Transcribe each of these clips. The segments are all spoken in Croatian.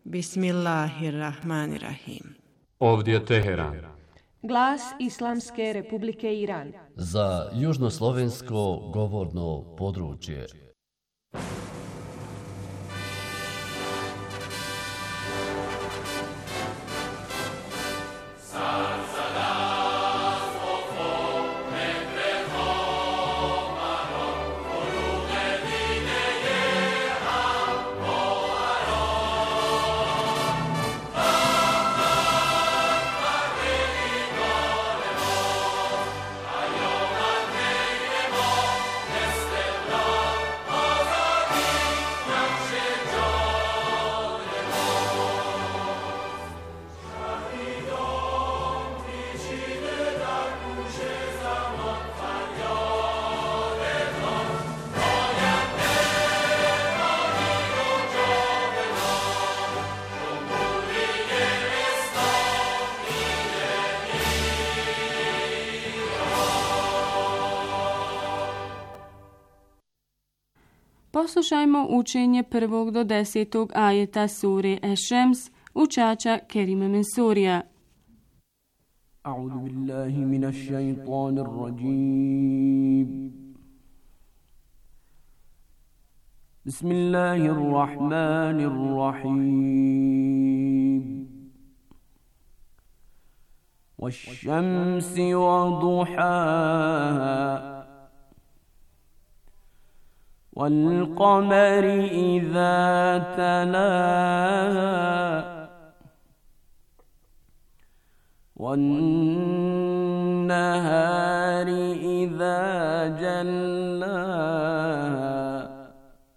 Bismillahirrahmanirrahim. Ovdje je Teheran. Glas Islamske Republike Iran. Za južnoslovensko govorno područje. Poslušajmo učenje 1. do 10. ajeta sure Eš-Šems učača Kerima Mensurija. A'udhu billahi minash shaitanir rajim. Bismillahirrahmanirrahim. Wash-shamsi wa duhaha. والقمر إذا تلاها والنهار إذا جلاها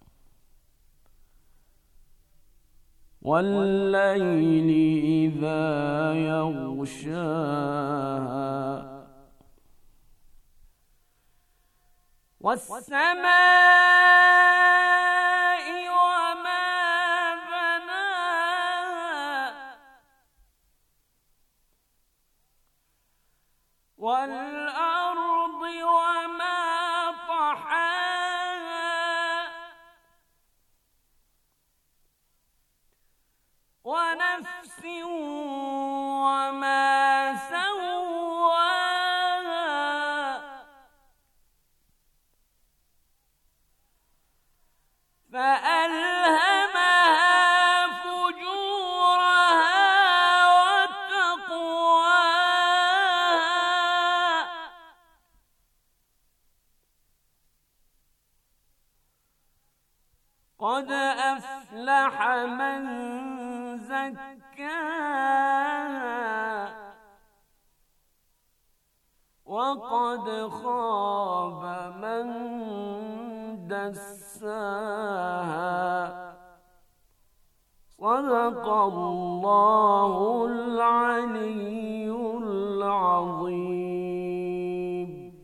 والليل إذا يغشاها والسماء وما بناها والأرض وما طحاها ونفس وما فألهمها فجورها وتقواها قد أفلح من زكاها وقد خاب من دساها صدق الله العلي العظيم.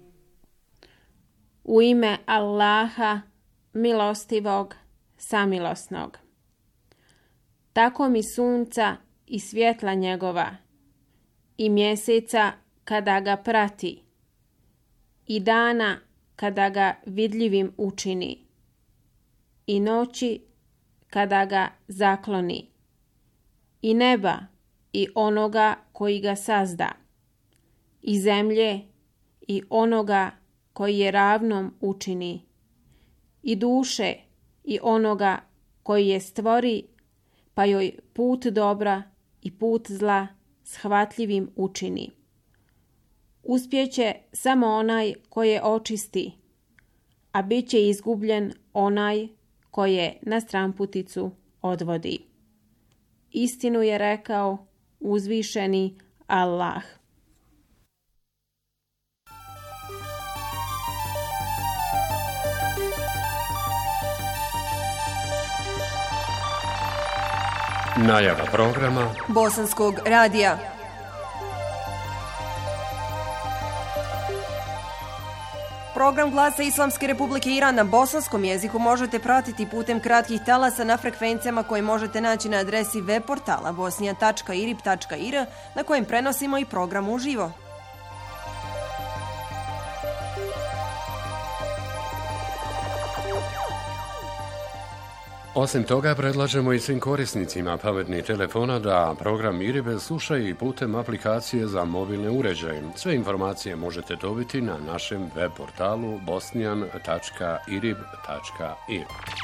U ime Allaha, milostivog, samilosnog. Tako mi sunca i svjetla njegova, i mjeseca kada ga prati, i dana kada ga vidljivim učini, i noći kada ga zakloni, i neba i onoga koji ga sazda, i zemlje i onoga koji je ravnom učini, i duše i onoga koji je stvori, pa joj put dobra i put zla shvatljivim učini. Uspjeće samo onaj koji je očisti, a bit će izgubljen onaj koji je na stramputicu odvodi. Istinu je rekao uzvišeni Allah. Najava programa Bosanskog radija. Program Glasa Islamske Republike Iran na bosanskom jeziku možete pratiti putem kratkih talasa na frekvencijama koje možete naći na adresi web portala bosnija.irib.ir na kojem prenosimo i program uživo. Osim toga, predlažemo i svim korisnicima pametnih telefona da program IRIB slušaju i putem aplikacije za mobilne uređaje. Sve informacije možete dobiti na našem web portalu bosnian.irib.ir.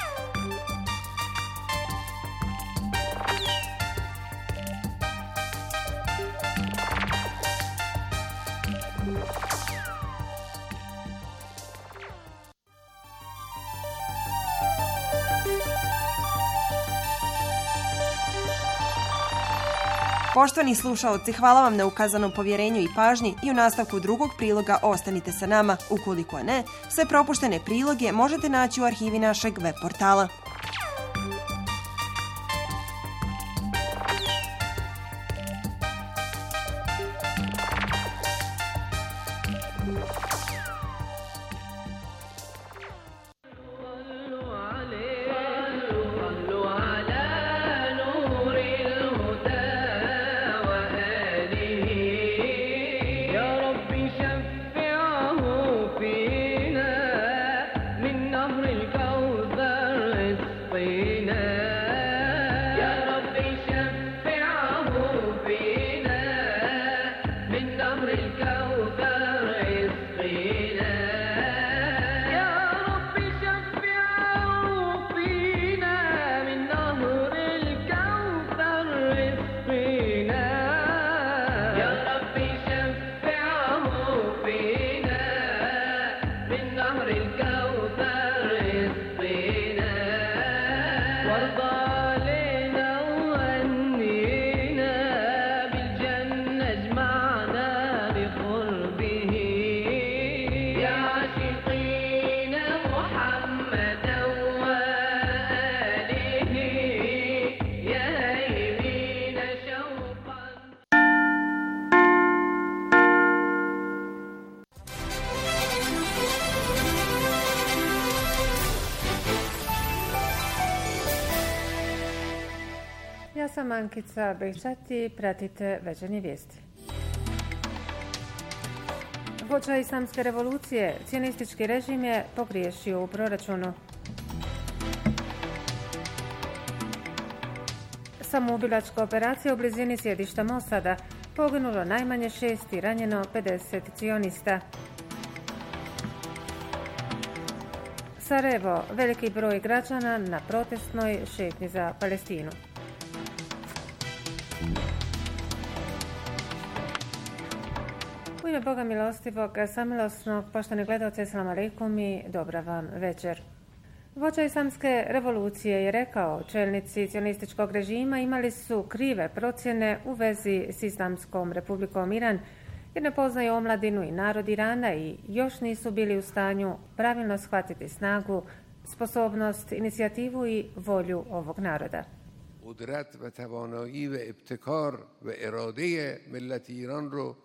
Poštovani slušaoci, hvala vam na ukazanom povjerenju i pažnji i u nastavku drugog priloga ostanite sa nama. Ukoliko ne, sve propuštene priloge možete naći u arhivi našeg web portala. Ja sam Ankica Bejčati, pratite večernje vijesti. Vođa islamske revolucije, cionistički režim je pogriješio u proračunu. Samoubilačka operacija u blizini sjedišta Mosada, poginulo najmanje 6 i ranjeno 50 cionista. Sarajevo, veliki broj građana na protestnoj šetnji za Palestinu. U ime Boga milostivog, samilosnog, poštovani gledalci, assalamu alaikum i dobra vam večer. Vođa islamske revolucije je rekao, čelnici cionističkog režima imali su krive procjene u vezi s Islamskom republikom Iran, jer ne poznaju omladinu i narod Irana i još nisu bili u stanju pravilno shvatiti snagu, sposobnost, inicijativu i volju ovog naroda. قدرت و توانایی و ابتکار و اراده ملت ایران رو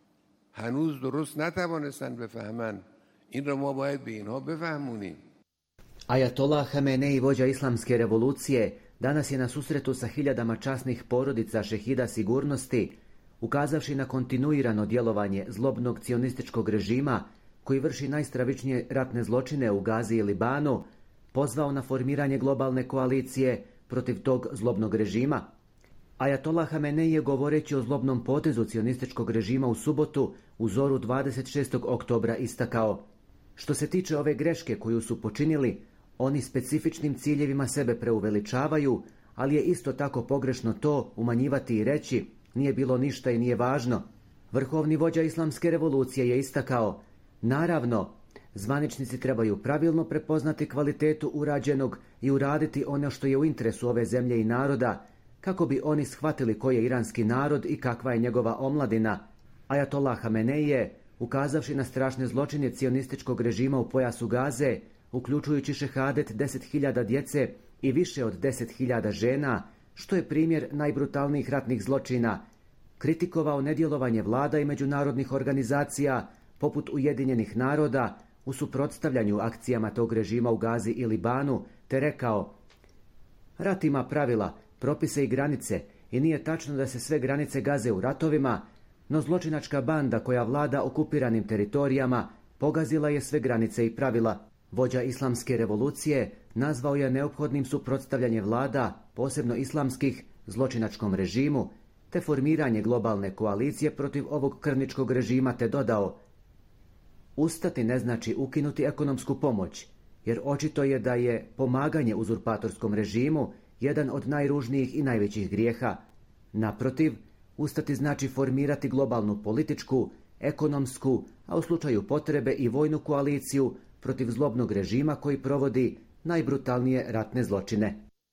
هنوز درست نتوانستن بفهمن. این رو ما باید به اینها بفهمونیم. Ajatollah Hamenei, vođa islamske revolucije, danas je na susretu sa hiljadama časnih porodica šehida sigurnosti, ukazavši na kontinuirano djelovanje zlobnog cionističkog režima koji vrši najstravičnije ratne zločine u Gazi i Libanu, pozvao na formiranje globalne koalicije protiv tog zlobnog režima. Ajatollah Hamenei je, govoreći o zlobnom potezu cionističkog režima u subotu u zoru 26. oktobra, istakao: što se tiče ove greške koju su počinili, oni specifičnim ciljevima sebe preuveličavaju, ali je isto tako pogrešno to umanjivati i reći nije bilo ništa i nije važno. Vrhovni vođa islamske revolucije je istakao: naravno, zvaničnici trebaju pravilno prepoznati kvalitetu urađenog i uraditi ono što je u interesu ove zemlje i naroda, kako bi oni shvatili ko je iranski narod i kakva je njegova omladina. Ajatollah Hamenei je, ukazavši na strašne zločine cionističkog režima u pojasu Gaze, uključujući šehadet 10.000 djece i više od 10.000 žena, što je primjer najbrutalnijih ratnih zločina, kritikovao nedjelovanje vlada i međunarodnih organizacija poput Ujedinjenih naroda u suprotstavljanju akcijama tog režima u Gazi i Libanu, te rekao: rat ima pravila, propise i granice i nije tačno da se sve granice gaze u ratovima, no zločinačka banda koja vlada okupiranim teritorijama pogazila je sve granice i pravila. Vođa islamske revolucije nazvao je neophodnim suprotstavljanje vlada, posebno islamskih, zločinačkom režimu, te formiranje globalne koalicije protiv ovog krvničkog režima, te dodao: ustati ne znači ukinuti ekonomsku pomoć, jer očito je da je pomaganje uzurpatorskom režimu jedan od najružnijih i najvećih grijeha. Naprotiv, ustati znači formirati globalnu političku, ekonomsku, a u slučaju potrebe i vojnu koaliciju protiv zlobnog režima koji provodi najbrutalnije ratne zločine.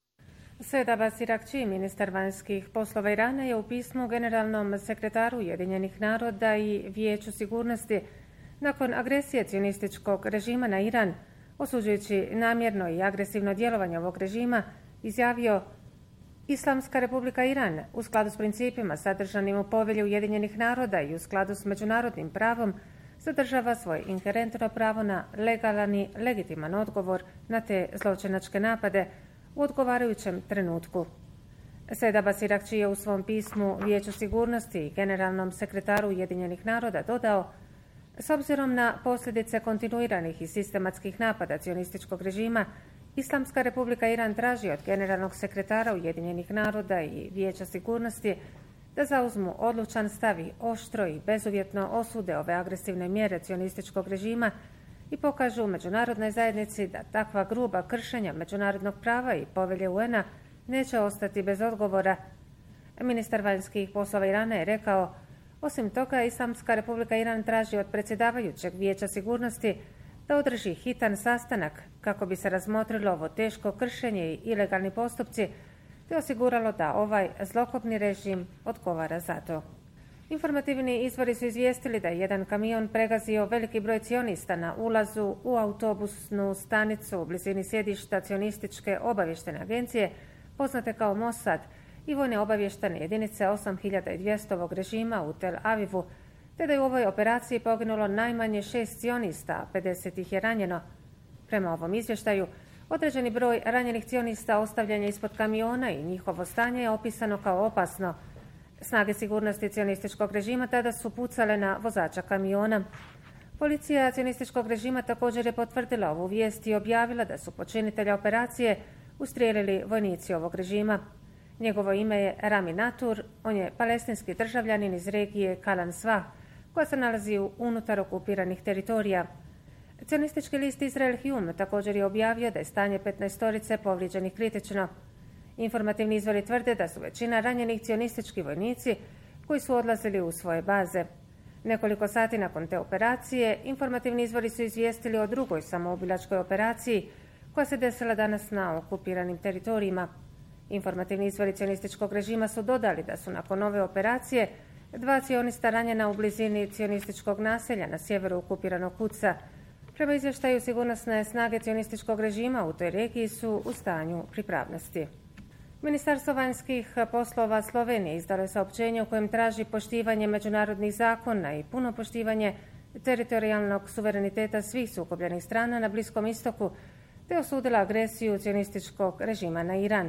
Said Abbas Irakči, ministar vanjskih poslova Irana, je u pismu generalnom sekretaru Ujedinjenih naroda i Vijeću sigurnosti nakon agresije cionističkog režima na Iran, osuđujući namjerno i agresivno djelovanje ovog režima, izjavio: Islamska republika Iran, u skladu s principima sadržanim u Povelji Ujedinjenih naroda i u skladu s međunarodnim pravom, zadržava svoje inherentno pravo na legalan i legitiman odgovor na te zločinačke napade u odgovarajućem trenutku. Said Abbas Irakči je u svom pismu Vijeću sigurnosti i generalnom sekretaru Ujedinjenih naroda dodao: s obzirom na posljedice kontinuiranih i sistematskih napada cionističkog režima, Islamska republika Iran traži od generalnog sekretara Ujedinjenih naroda i Vijeća sigurnosti da zauzmu odlučan stav i oštro i bezuvjetno osude ove agresivne mjere cionističkog režima i pokažu međunarodnoj zajednici da takva gruba kršenja međunarodnog prava i Povelje UN-a neće ostati bez odgovora. Ministar vanjskih poslova Irana je rekao: osim toga, Islamska republika Iran traži od predsjedavajućeg Vijeća sigurnosti da održi hitan sastanak kako bi se razmotrilo ovo teško kršenje i ilegalni postupci, te osiguralo da ovaj zlokobni režim odgovara za to. Informativni izvori su izvijestili da je jedan kamion pregazio veliki broj cionista na ulazu u autobusnu stanicu u blizini sjedišta cionističke obavještene agencije, poznate kao Mossad, i vojne obavještene jedinice 8200 ovog režima u Tel Avivu, te da je u ovoj operaciji poginulo najmanje 6 cionista, 50 ih je ranjeno. Prema ovom izvještaju, određeni broj ranjenih cionista ostavljen je ispod kamiona i njihovo stanje je opisano kao opasno. Snage sigurnosti cionističkog režima tada su pucale na vozača kamiona. Policija cionističkog režima također je potvrdila ovu vijest i objavila da su počinitelja operacije ustrijelili vojnici ovog režima. Njegovo ime je Rami Natur, on je palestinski državljanin iz regije Kalan Svah, koja se nalazi unutar okupiranih teritorija. Cionistički list Israel Hume također je objavio da je stanje 15-torice povrijeđenih kritično. Informativni izvori tvrde da su većina ranjenih cionistički vojnici koji su odlazili u svoje baze. Nekoliko sati nakon te operacije, informativni izvori su izvijestili o drugoj samoubilačkoj operaciji koja se desila danas na okupiranim teritorijima. Informativni izvori cionističkog režima su dodali da su nakon ove operacije 2 cionista ranjena u blizini cionističkog naselja na sjeveru okupiranog Kudsa. Prema izvještaju, sigurnosne snage cionističkog režima u toj regiji su u stanju pripravnosti. Ministarstvo vanjskih poslova Slovenije izdalo je saopćenje u kojem traži poštivanje međunarodnih zakona i puno poštivanje teritorijalnog suvereniteta svih sukobljenih strana na Bliskom istoku, te osudila agresiju cionističkog režima na Iran.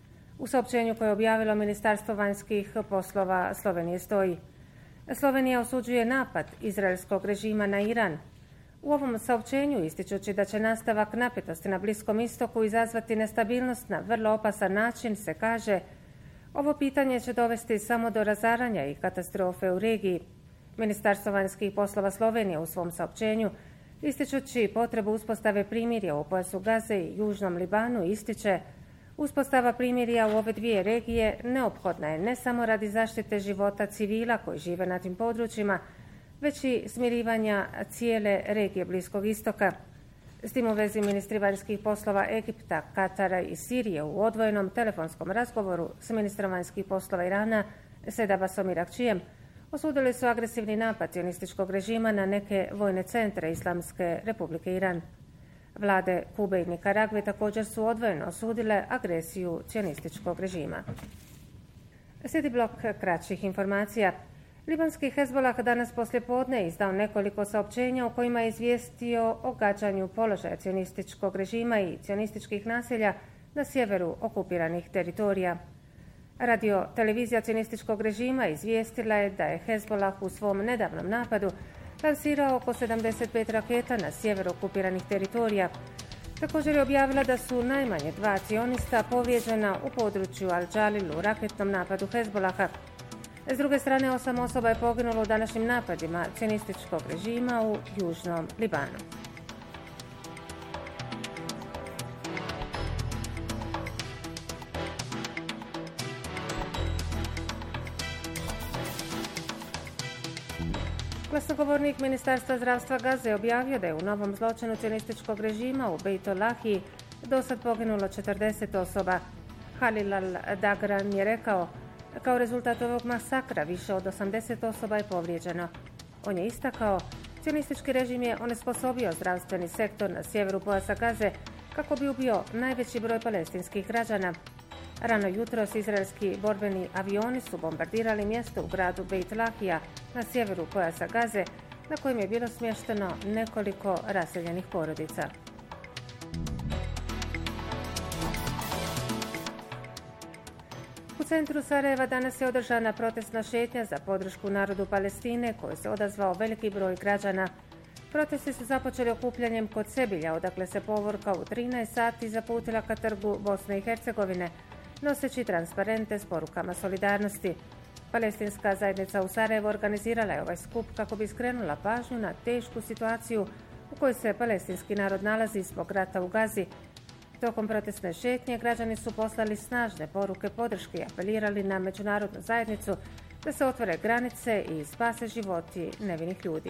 U saopćenju koje je objavilo Ministarstvo vanjskih poslova Slovenije stoji: Slovenija osuđuje napad izraelskog režima na Iran. U ovom saopćenju, ističući da će nastavak napetosti na Bliskom istoku izazvati nestabilnost na vrlo opasan način, se kaže: ovo pitanje će dovesti samo do razaranja i katastrofe u regiji. Ministarstvo vanjskih poslova Slovenije u svom saopćenju, ističući potrebu uspostave primirja u pojasu Gaze i Južnom Libanu, ističe: uspostava primirja u ove dvije regije neophodna je ne samo radi zaštite života civila koji žive na tim područjima, već i smirivanja cijele regije Bliskog istoka. S tim u vezi ministri vanjskih poslova Egipta, Katara i Sirije u odvojenom telefonskom razgovoru s ministrom vanjskih poslova Irana, Said Abbasom Irakčijem, osudili su agresivni napad cionističkog režima na neke vojne centre Islamske republike Iran. Vlade Kube i Nikaragve također su odvojeno osudile agresiju cionističkog režima. Slijedi blok kraćih informacija. Libanski Hezbolah danas poslijepodne izdao nekoliko saopćenja u kojima je izvijestio o gađanju položaja cionističkog režima i cionističkih naselja na sjeveru okupiranih teritorija. Radio televizija cionističkog režima izvijestila je da je Hezbolah u svom nedavnom napadu lansirao oko 75 raketa na sjeveru okupiranih teritorija. Također je objavila da su najmanje 2 cionista povrijeđena u području Al-Džalil u raketnom napadu Hezbolaha. S druge strane, 8 osoba je poginulo u današnjim napadima cionističkog režima u južnom Libanu. Glasnogovornik Ministarstva zdravstva Gaze je objavio da je u novom zločinu cionističkog režima u Bejt Lahiji dosad poginulo 40 osoba. Halil al-Dagran je rekao: kao rezultat ovog masakra više od 80 osoba je povrijeđeno. On je istakao: cionistički režim je onesposobio zdravstveni sektor na sjeveru pojasa Gaze kako bi ubio najveći broj palestinskih građana. Rano jutros izraelski borbeni avioni su bombardirali mjesto u gradu Bejt Lahija na sjeveru pojasa Gaze, na kojem je bilo smješteno nekoliko raseljenih porodica. U centru Sarajeva danas je održana protestna šetnja za podršku narodu Palestine, koji se odazvao veliki broj građana. Protesti su započeli okupljanjem kod Sebilja, odakle se povorka u 13 sati zaputila ka trgu Bosne i Hercegovine, noseći transparente s porukama solidarnosti. Palestinska zajednica u Sarajevu organizirala je ovaj skup kako bi skrenula pažnju na tešku situaciju u kojoj se palestinski narod nalazi zbog rata u Gazi. Tokom protestne šetnje građani su poslali snažne poruke podrške i apelirali na međunarodnu zajednicu da se otvore granice i spase životi nevinih ljudi.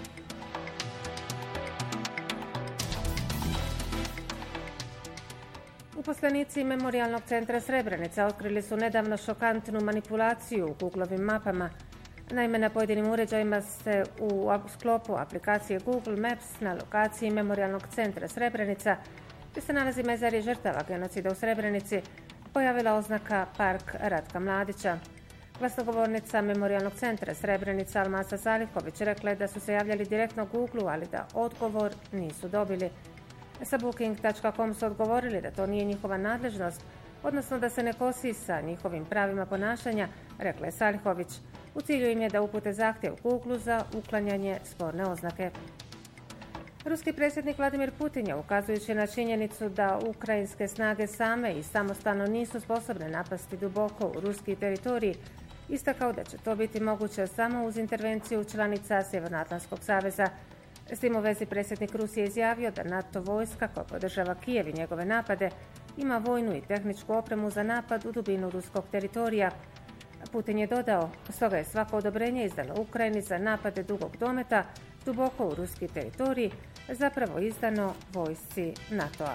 Uposlenici Memorijalnog centra Srebrenica otkrili su nedavno šokantnu manipulaciju u Googlovim mapama. Naime, na pojedinim uređajima se u sklopu aplikacije Google Maps na lokaciji Memorijalnog centra Srebrenica, gdje se nalazi mezarje žrtava genocida u Srebrenici, pojavila oznaka Park Ratka Mladića. Glasnogovornica Memorijalnog centra Srebrenica Almasa Salihović rekla je da su se javljali direktno Google-u, ali da odgovor nisu dobili. Sa Booking.com su odgovorili da to nije njihova nadležnost, odnosno da se ne kosi sa njihovim pravima ponašanja, rekla je Salihović. U cilju im je da upute zahtjev Google za uklanjanje sporne oznake. Ruski predsjednik Vladimir Putin je, ukazujući na činjenicu da ukrajinske snage same i samostalno nisu sposobne napasti duboko u ruski teritorij, istakao da će to biti moguće samo uz intervenciju članica Sjevernoatlantskog saveza. S tim u vezi predsjednik Rusije izjavio da NATO vojska, koja podržava Kijev i njegove napade, ima vojnu i tehničku opremu za napad u dubinu ruskog teritorija. Putin je dodao: stoga je svako odobrenje izdano Ukrajini za napade dugog dometa duboko u ruski teritorij zapravo izdano vojsci NATO-a.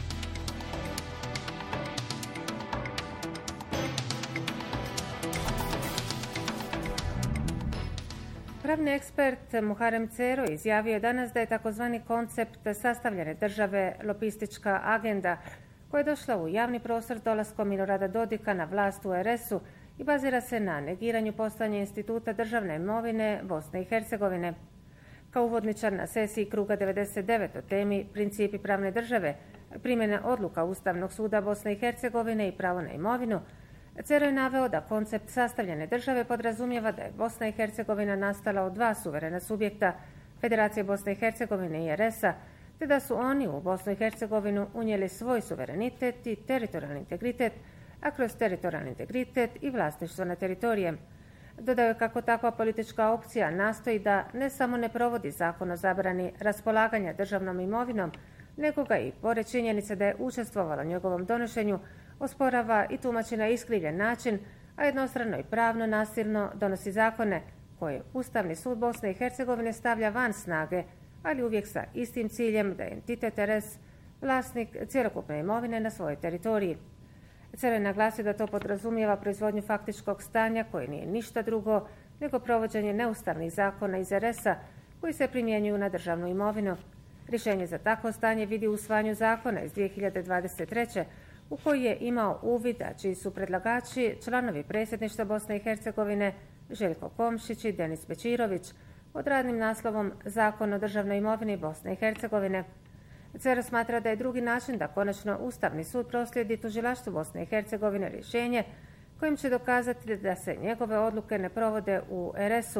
Pravni ekspert Muharrem Cero izjavio je danas da je takozvani koncept sastavljene države lobistička agenda koja je došla u javni prostor dolaskom Milorada Dodika na vlast u RS-u i bazira se na negiranju postojanja instituta državne imovine Bosne i Hercegovine. Kao uvodničar na sesiji kruga 99 o temi Principi pravne države, primjena odluka Ustavnog suda Bosne i Hercegovine i pravo na imovinu, Cero je naveo da koncept sastavljene države podrazumijeva da je Bosna i Hercegovina nastala od 2 suverena subjekta, Federacije Bosne i Hercegovine i RS-a, te da su oni u Bosnu i Hercegovinu unijeli svoj suverenitet i teritorijalni integritet, a kroz teritorijalni integritet i vlasništvo na teritorijem. Dodao je kako takva politička opcija nastoji da ne samo ne provodi zakon o zabrani raspolaganja državnom imovinom, nego ga i, pored činjenice da je učestvovala u njegovom donošenju, osporava i tumači na iskrivljen način, a jednostrano i pravno nasilno donosi zakone koje Ustavni sud Bosne i Hercegovine stavlja van snage, ali uvijek sa istim ciljem da je entitet RS vlasnik cjelokupne imovine na svojoj teritoriji. Cero je naglasio da to podrazumijeva proizvodnju faktičkog stanja koje nije ništa drugo nego provođenje neustavnih zakona iz RS-a koji se primjenjuju na državnu imovinu. Rješenje za takvo stanje vidi u usvajanju zakona iz 2023. u koji je imao uvid, a čiji su predlagači članovi predsjedništva Bosne i Hercegovine Željko Komšić i Denis Bečirović pod radnim naslovom Zakon o državnoj imovini Bosne i Hercegovine. Cero smatra da je drugi način da konačno Ustavni sud proslijedi tužilaštvu Bosne i Hercegovine rješenje kojim će dokazati da se njegove odluke ne provode u RS-u,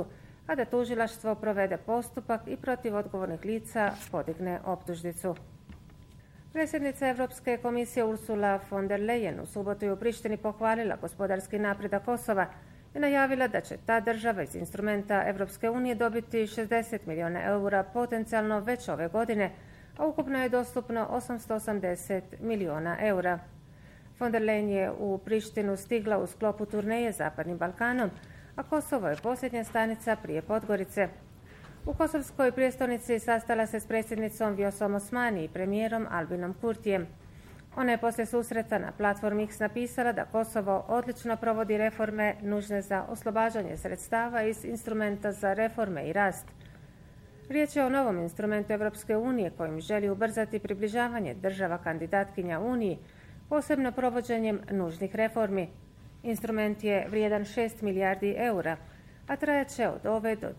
a da tužilaštvo provede postupak i protiv odgovornih lica podigne optužnicu. Predsjednica Europske komisije Ursula von der Leyen u subotu je u Prištini pohvalila gospodarski napredak Kosova i najavila da će ta država iz instrumenta Europske unije dobiti 60 milijuna eura potencijalno već ove godine, a ukupno je dostupno 880 milijuna eura. Von der Leyen je u Prištinu stigla u sklopu turneje Zapadnim Balkanom, a Kosovo je posljednja stanica prije Podgorice. U kosovskoj prijestolnici sastala se s predsjednicom Vjosom Osmani i premijerom Albinom Kurtijem. Ona je poslije susreta na platformi X napisala da Kosovo odlično provodi reforme nužne za oslobađanje sredstava iz instrumenta za reforme i rast. Riječ je o novom instrumentu Europske unije kojim želi ubrzati približavanje država kandidatkinja Uniji, posebno provođenjem nužnih reformi. Instrument je vrijedan 6 milijardi eura, a trajat će od ove do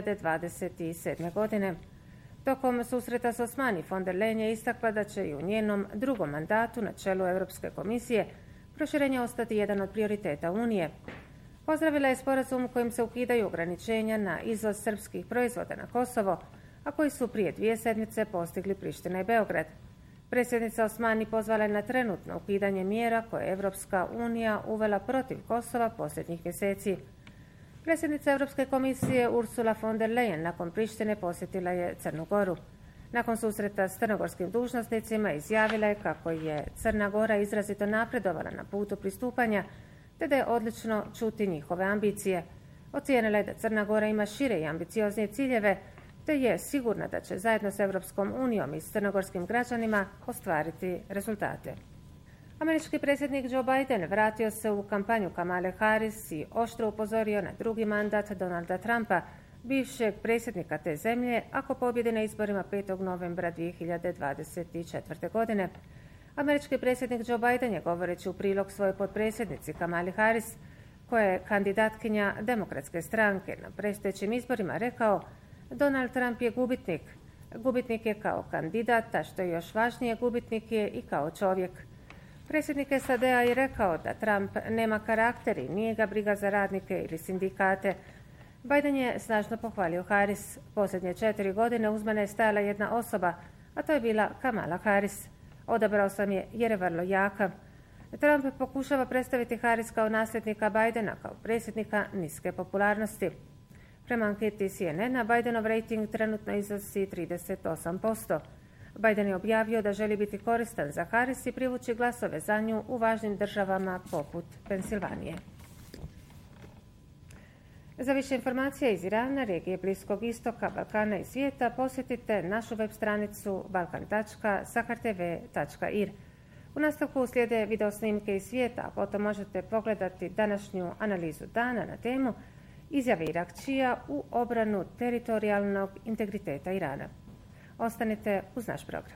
2027. godine. Tokom susreta s Osmani, von der Leyen je istakla da će i u njenom drugom mandatu na čelu Europske komisije proširenje ostati jedan od prioriteta Unije. Pozdravila je sporazum kojim se ukidaju ograničenja na izvoz srpskih proizvoda na Kosovo, a koji su prije 2 sedmice postigli Priština i Beograd. Predsjednica Osmani pozvala je na trenutno ukidanje mjera koje je Europska unija uvela protiv Kosova posljednjih mjeseci. Predsjednica Europske komisije Ursula von der Leyen nakon Prištine posjetila je Crnu Goru. Nakon susreta s crnogorskim dužnosnicima izjavila je kako je Crna Gora izrazito napredovala na putu pristupanja, te da je odlično čuti njihove ambicije. Ocijenila je da Crna Gora ima šire i ambicioznije ciljeve, te je sigurna da će zajedno s Europskom unijom i s crnogorskim građanima ostvariti rezultate. Američki predsjednik Joe Biden vratio se u kampanju Kamale Harris i oštro upozorio na drugi mandat Donalda Trumpa, bivšeg predsjednika te zemlje, ako pobjede na izborima 5. novembra 2024. godine. Američki predsjednik Joe Biden je, govoreći u prilog svojoj potpredsjednici Kamali Harris, koja je kandidatkinja Demokratske stranke na predstojećim izborima, rekao: Donald Trump je gubitnik. Gubitnik je kao kandidat, a što je još važnije, gubitnik je i kao čovjek. Predsjednik SAD-a je rekao da Trump nema karakter i nije ga briga za radnike ili sindikate. Biden je snažno pohvalio Harris. Posljednje 4 godine uz mene je stajala jedna osoba, a to je bila Kamala Harris. Odabrao sam je jer je vrlo jaka. Trump pokušava predstaviti Harris kao nasljednika Bidena, kao predsjednika niske popularnosti. Prema anketi CNN-a, Bidenov rating trenutno iznosi 38%. Biden je objavio da želi biti koristan za Harris i privući glasove za nju u važnim državama poput Pensilvanije. Za više informacija iz Irana, regije Bliskog istoka, Balkana i svijeta posjetite našu web stranicu balkan.sahartv.ir. U nastavku slijede video snimke iz svijeta, a potom možete pogledati današnju analizu dana na temu izjave Irakčija u obranu teritorijalnog integriteta Irana. Ostanite uz naš program.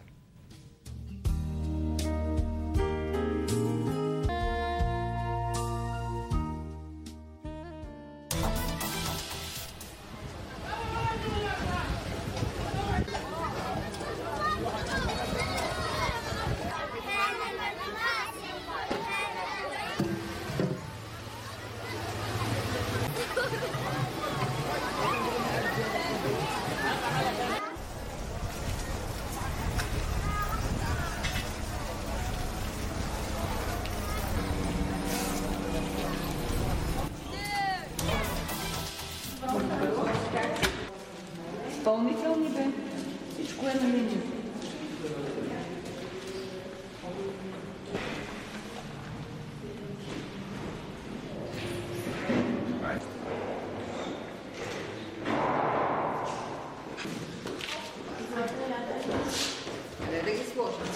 Изпълнителни бе. Всичко е на линия. Да ги сложим.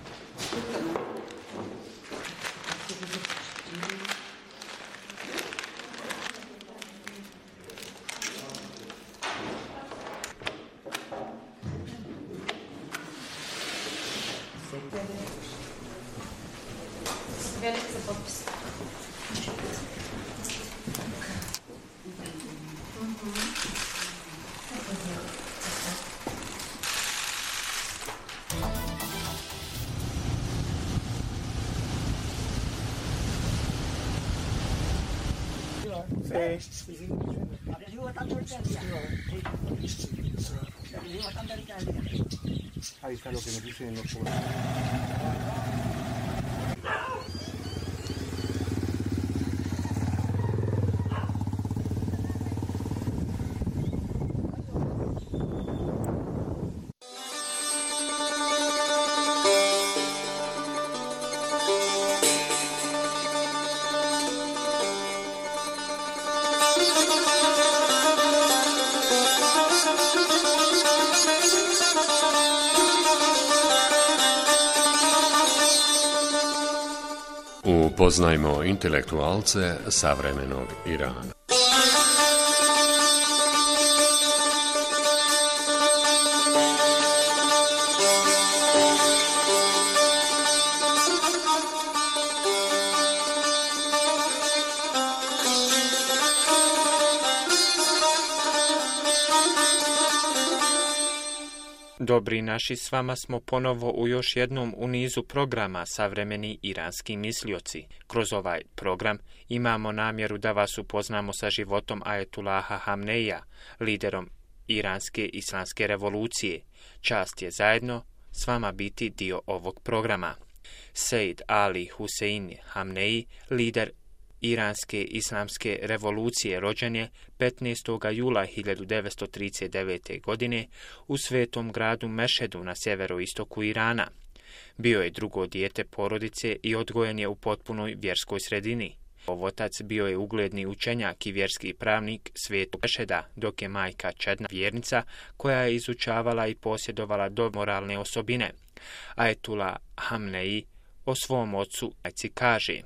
Велик за подпис. Ahí está lo que nos dicen los pobres. Upoznajmo intelektualce savremenog Irana. Dobri naši, s vama smo ponovo u još jednom u nizu programa Savremeni iranski mislioci. Kroz ovaj program imamo namjeru da vas upoznamo sa životom Ajatullaha Hamneija, liderom iranske islamske revolucije. Čast je zajedno s vama biti dio ovog programa. Sejd Ali Husein Hamneji, lider iranske islamske revolucije, rođen je 15. jula 1939. godine u svetom gradu Mešhedu na sjeveroistoku Irana. Bio je drugo dijete porodice i odgojen je u potpunoj vjerskoj sredini. Otac bio je ugledni učenjak i vjerski pravnik svetog Mešheda, dok je majka čedna vjernica koja je izučavala i posjedovala dobre moralne osobine. Ajatullah Hamneji o svom ocu kaže: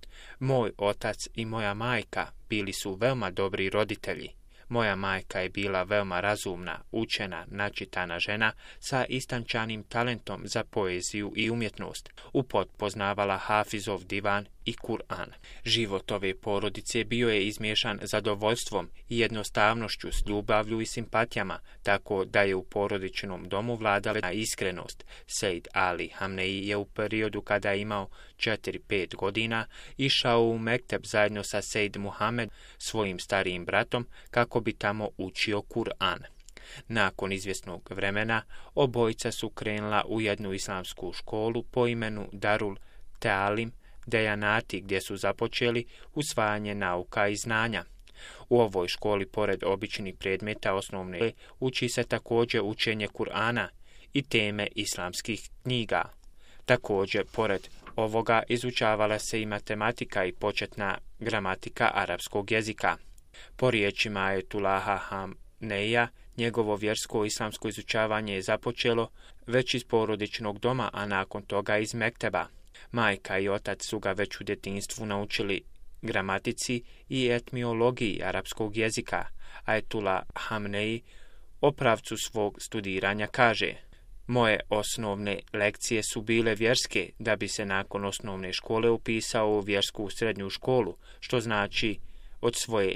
Moj otac i moja majka bili su veoma dobri roditelji. Moja majka je bila veoma razumna, učena, načitana žena sa istančanim talentom za poeziju i umjetnost. Poznavala Hafizov divan i Kur'an. Život ove porodice bio je izmiješan zadovoljstvom i jednostavnošću, s ljubavlju i simpatijama, tako da je u porodičnom domu vladala iskrenost. Sejd Ali Hamneji je u periodu kada je imao 4-5 godina išao u Mekteb zajedno sa Sejd Muhammed, svojim starijim bratom, kako bi tamo učio Kur'an. Nakon izvjesnog vremena obojica su krenula u jednu islamsku školu po imenu Darul Ta'alim Dejanati, gdje su započeli usvajanje nauka i znanja. U ovoj školi, pored običnih predmeta osnovne škole, uči se također učenje Kur'ana i teme islamskih knjiga. Također, pored ovoga, izučavala se i matematika i početna gramatika arapskog jezika. Po riječima Ajatullaha Hamneija, njegovo vjersko islamsko izučavanje je započelo već iz porodičnog doma, a nakon toga iz Mekteba. Majka i otac su ga već u djetinjstvu naučili gramatici i etmiologiji arapskog jezika. Ajatullah Hamneji o pravcu svog studiranja kaže: Moje osnovne lekcije su bile vjerske, da bi se nakon osnovne škole upisao u vjersku srednju školu, što znači od svoje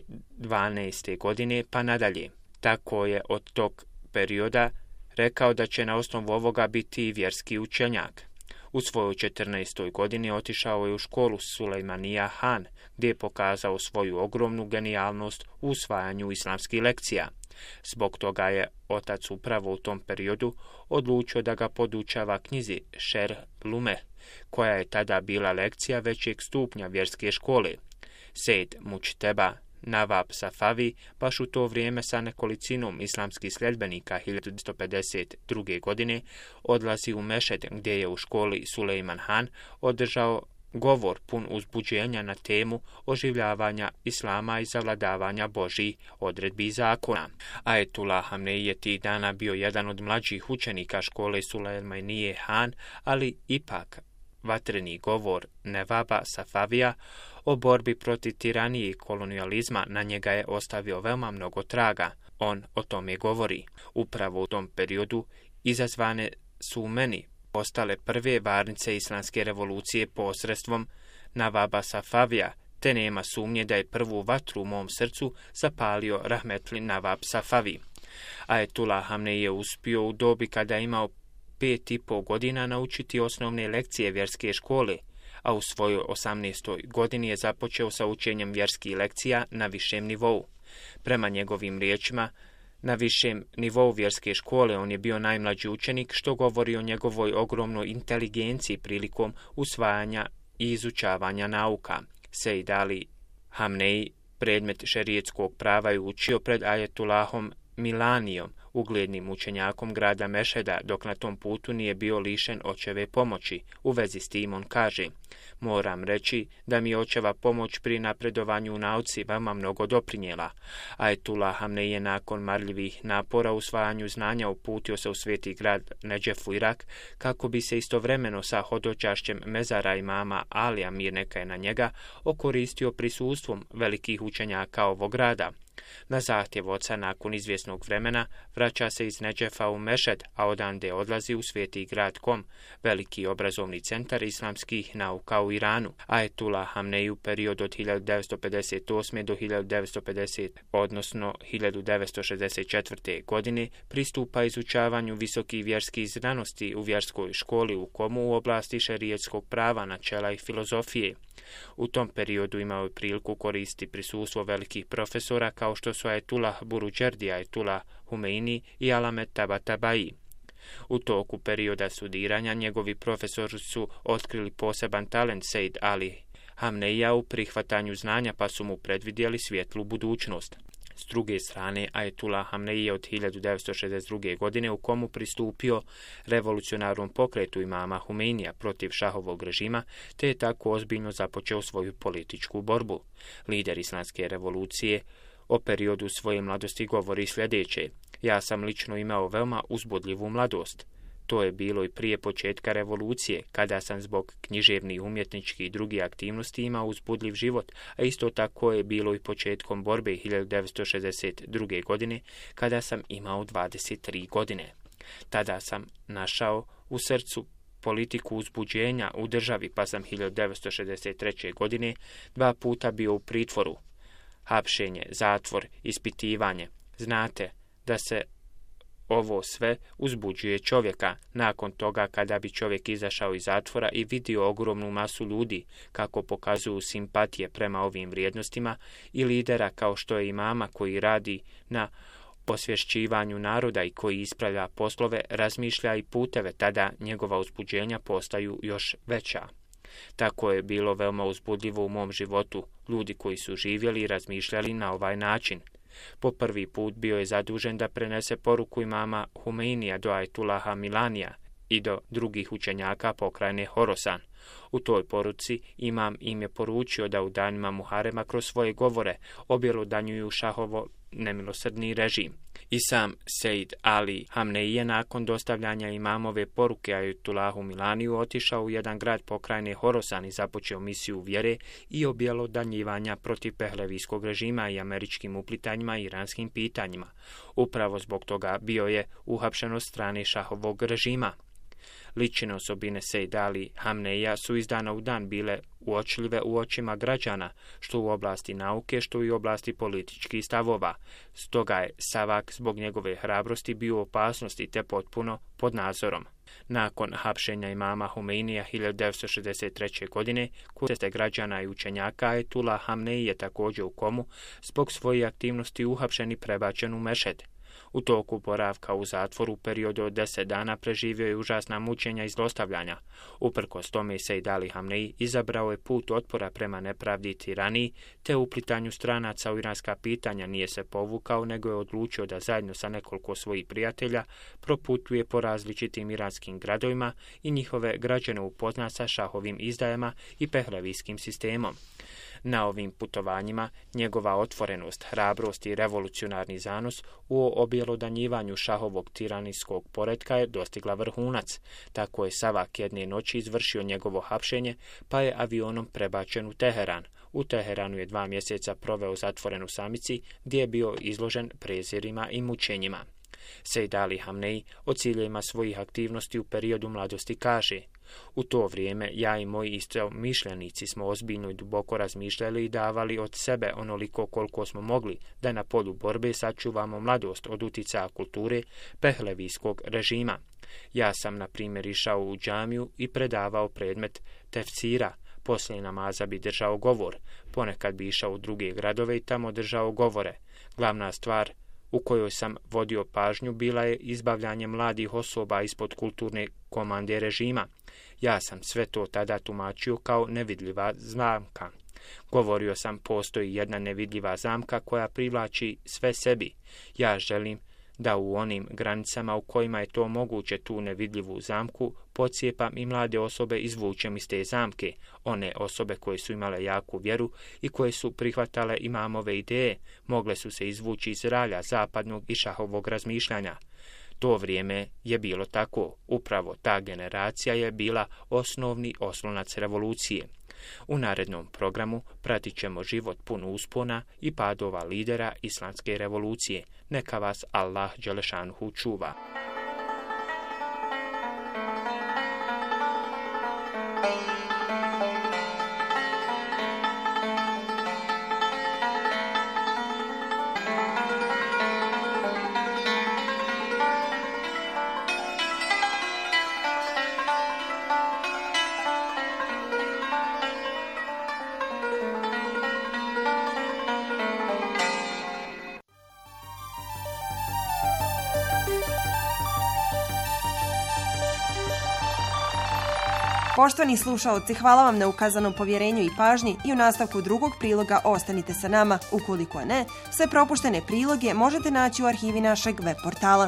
12. godine pa nadalje. Tako je od tog perioda rekao da će na osnovu ovoga biti vjerski učenjak. U svojoj 14. godini otišao je u školu Sulejmanija Han, gdje je pokazao svoju ogromnu genijalnost u usvajanju islamskih lekcija. Zbog toga je otac upravo u tom periodu odlučio da ga podučava knjizi Šerh Lume, koja je tada bila lekcija većeg stupnja vjerske škole. Sejd Mučteba Navab Safavi, baš u to vrijeme sa nekolicinom islamskih sljedbenika 1952. godine, odlazi u Mešhed, gdje je u školi Sulejman Han održao govor pun uzbuđenja na temu oživljavanja islama i zavladavanja Božjih odredbi i zakona. Ajatullah Hamneji je tih dana bio jedan od mlađih učenika škole Sulejmanije Han, ali ipak vatreni govor Nevaba Safavija o borbi protiv tiranije i kolonijalizma na njega je ostavio veoma mnogo traga. On o tome govori. Upravo u tom periodu izazvane su u meni postale prve varnice islamske revolucije posredstvom Navaba Safavija, te nema sumnje da je prvu vatru u mom srcu zapalio rahmetli Navab Safavi. Ajatullah Hamneji je uspio u dobi kada je imao 5,5 godina naučiti osnovne lekcije vjerske škole, a u svojoj 18. godini je započeo sa učenjem vjerskih lekcija na višem nivou. Prema njegovim riječima, na višem nivou vjerske škole on je bio najmlađi učenik, što govori o njegovoj ogromnoj inteligenciji prilikom usvajanja i izučavanja nauka. Sejd Ali Hamneji predmet šerijetskog prava je učio pred Ajetullahom Milanijom, uglednim učenjakom grada Mešheda, dok na tom putu nije bio lišen očeve pomoći. U vezi s tim on kaže: moram reći da mi je očeva pomoć pri napredovanju u nauci veoma mnogo doprinijela. Ajetullah Hamneji je nakon marljivih napora u usvajanju znanja uputio se u sveti grad Nedžefu, Irak, kako bi se istovremeno sa hodočašćem mezara imama Alija, mir neka je na njega, okoristio prisustvom velikih učenjaka ovog grada. Na zahtjev oca, nakon izvjesnog vremena, vraća se iz Nedžefa u Mešhed, a odande odlazi u sveti grad Kom, veliki obrazovni centar islamskih nauka u Iranu. Ajetullah Hamneji u periodu od 1958. do 1950, odnosno 1964. godine, pristupa izučavanju visokih vjerskih znanosti u vjerskoj školi u Komu u oblasti šerijetskog prava, načela i filozofije. U tom periodu imao je priliku koristiti prisustvo velikih profesora kao što su Ajetullah Buruđerdi, Ajetullah Humeini i Alamet Tabatabai. U toku perioda studiranja njegovi profesori su otkrili poseban talent Sejd Ali Hamneija u prihvatanju znanja, pa su mu predvidjeli svjetlu budućnost. S druge strane, Ajetullah Hamneji je od 1962. godine u Komu pristupio revolucionarnom pokretu imama Humeinija protiv šahovog režima, te je tako ozbiljno započeo svoju političku borbu. Lider islamske revolucije o periodu svoje mladosti govori sljedeće: ja sam lično imao veoma uzbudljivu mladost. To je bilo i prije početka revolucije, kada sam zbog književnih, umjetničkih i drugih aktivnosti imao uzbudljiv život, a isto tako je bilo i početkom borbe 1962. godine, kada sam imao 23 godine. Tada sam našao u srcu politiku uzbuđenja u državi, pa sam 1963. godine 2 puta bio u pritvoru. Hapšenje, zatvor, ispitivanje. Znate da se ovo sve uzbuđuje čovjeka. Nakon toga, kada bi čovjek izašao iz zatvora i vidio ogromnu masu ljudi kako pokazuju simpatije prema ovim vrijednostima, i lidera kao što je imama koji radi na osvješćivanju naroda i koji ispravlja poslove, razmišlja i puteve, tada njegova uzbuđenja postaju još veća. Tako je bilo veoma uzbudljivo u mom životu, ljudi koji su živjeli i razmišljali na ovaj način. Po prvi put bio je zadužen da prenese poruku imama Humeinija do Ajetullaha Milanija i do drugih učenjaka pokrajine Horasan. U toj poruci imam im je poručio da u danima Muharema kroz svoje govore objelodanjuju šahovo nemilosrdni režim. I sam Sejd Ali Hamneji je nakon dostavljanja imamove poruke Ajetullahu Milaniju otišao u jedan grad pokrajine Horasan i započeo misiju vjere i objelodanjivanja protiv pehlevijskog režima i američkim uplitanjima i iranskim pitanjima. Upravo zbog toga bio je uhapšen od strane šahovog režima. Lične osobine Sejd Ali Hamneija su iz dana u dan bile uočljive u očima građana, što u oblasti nauke, što i u oblasti političkih stavova. Stoga je Savak zbog njegove hrabrosti bio u opasnosti te potpuno pod nadzorom. Nakon hapšenja imama Humeinija 1963. godine, kod građana i učenjaka, Ajetullah Hamneji je također u Komu zbog svojih aktivnosti uhapšen i prebačen u Mešhed. U toku boravka u zatvoru u periodu od 10 dana preživio je užasna mučenja i zlostavljanja. Uprkos tome Sejd Ali Hamneji izabrao je put otpora prema nepravdi i tiraniji, te uplitanju stranaca u iranska pitanja nije se povukao, nego je odlučio da zajedno sa nekoliko svojih prijatelja proputuje po različitim iranskim gradovima i njihove građane upozna sa šahovim izdajama i pehlevijskim sistemom. Na ovim putovanjima njegova otvorenost, hrabrost i revolucionarni zanos u objelodanjivanju šahovog tiranijskog poretka je dostigla vrhunac. Tako je Savak jedne noći izvršio njegovo hapšenje, pa je avionom prebačen u Teheran. U Teheranu je 2 mjeseca proveo zatvoren u samici, gdje je bio izložen prezirima i mučenjima. Sejd Ali Hamneji o ciljevima svojih aktivnosti u periodu mladosti kaže: u to vrijeme ja i moji istomišljenici smo ozbiljno i duboko razmišljali i davali od sebe onoliko koliko smo mogli da na polju borbe sačuvamo mladost od uticaja kulture pehlevijskog režima. Ja sam, na primjer, išao u džamiju i predavao predmet tefsira, Poslije namaza bi držao govor. Ponekad bi išao u druge gradove i tamo držao govore. Glavna stvar u kojoj sam vodio pažnju bila je izbavljanje mladih osoba ispod kulturne komande režima. Ja sam sve to tada tumačio kao nevidljiva zamka. Govorio sam, postoji jedna nevidljiva zamka koja privlači sve sebi. Ja želim da u onim granicama u kojima je to moguće tu nevidljivu zamku pocijepam i mlade osobe izvučem iz te zamke, one osobe koje su imale jaku vjeru i koje su prihvatale imamove ideje, mogle su se izvući iz ralja zapadnog i šahovog razmišljanja. To vrijeme je bilo tako, upravo ta generacija je bila osnovni oslonac revolucije. U narednom programu pratit ćemo život pun uspona i padova lidera islamske revolucije. Neka vas Allah dželešanuhu čuva. Poštovani slušaoci, hvala vam na ukazanom povjerenju i pažnji i u nastavku drugog priloga ostanite sa nama. Ukoliko ne, sve propuštene priloge možete naći u arhivi našeg web portala.